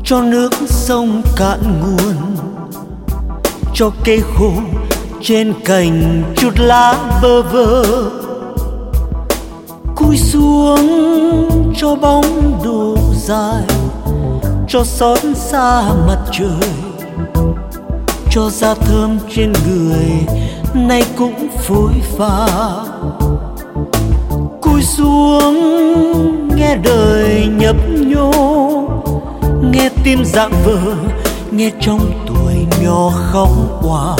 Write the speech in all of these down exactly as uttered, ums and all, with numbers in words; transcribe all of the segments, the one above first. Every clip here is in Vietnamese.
cho nước sông cạn nguồn, cho cây khô trên cành chút lá bơ vơ, cúi xuống cho bóng đổ dài, cho xót xa mặt trời, cho da thơm trên người nay cũng phôi pha. Cúi xuống nghe đời nhấp nhô, nghe tim rạng vỡ, nghe trong tuổi nhỏ khóc òa.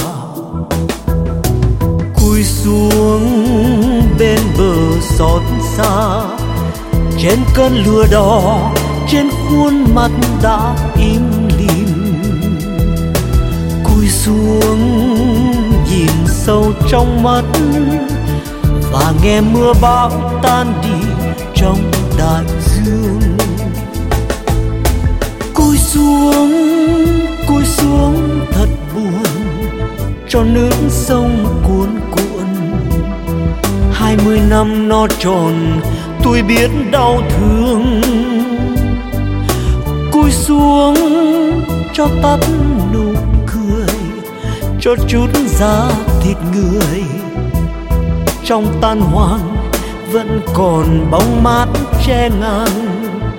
Cúi xuống bên bờ xót xa, trên cơn lửa đỏ, trên khuôn mặt đã im lìm. Cúi xuống nhìn sâu trong mắt và nghe mưa bão tan đi trong đại dương. Cúi xuống, cúi xuống thật buồn, cho nước sông cuồn cuộn. Hai mươi năm nó tròn, tôi biết đau thương. Cúi xuống cho tắt nụ cười, cho chút da thịt người. Trong tan hoang vẫn còn bóng mát che ngang.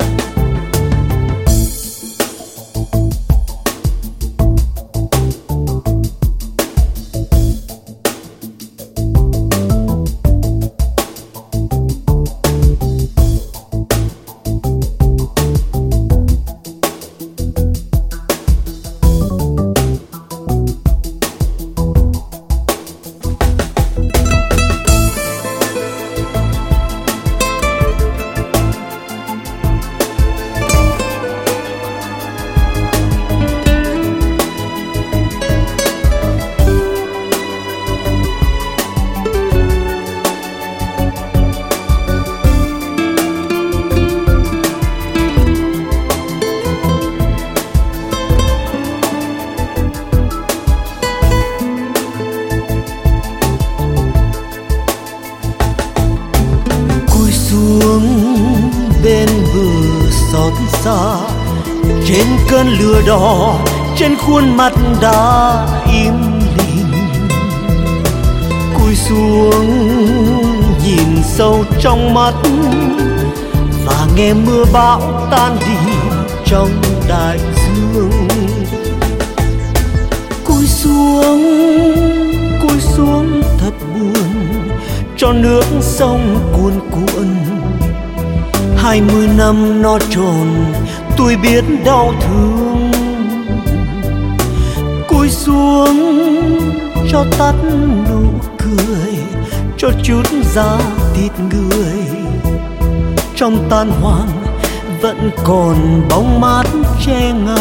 Bên bờ xót xa, trên cơn lửa đỏ, trên khuôn mặt đã im lìm. Cúi xuống nhìn sâu trong mắt và nghe mưa bão tan đi trong đại dương. Cúi xuống, cúi xuống thật buồn, cho nước sông cuồn cuộn. Hai mươi năm nó tròn, tôi biết đau thương. Cúi xuống cho tắt nụ cười, cho chút da thịt người. Trong tan hoang vẫn còn bóng mát che ngang.